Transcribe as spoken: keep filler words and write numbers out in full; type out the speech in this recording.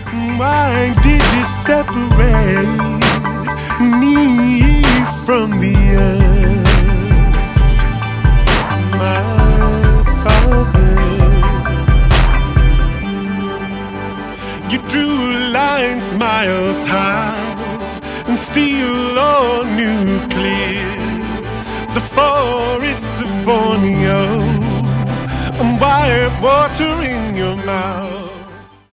Why did you separate me from the earth, my Father? You drew lines miles high and steel or nuclear, the forests of Borneo, and white water in your mouth.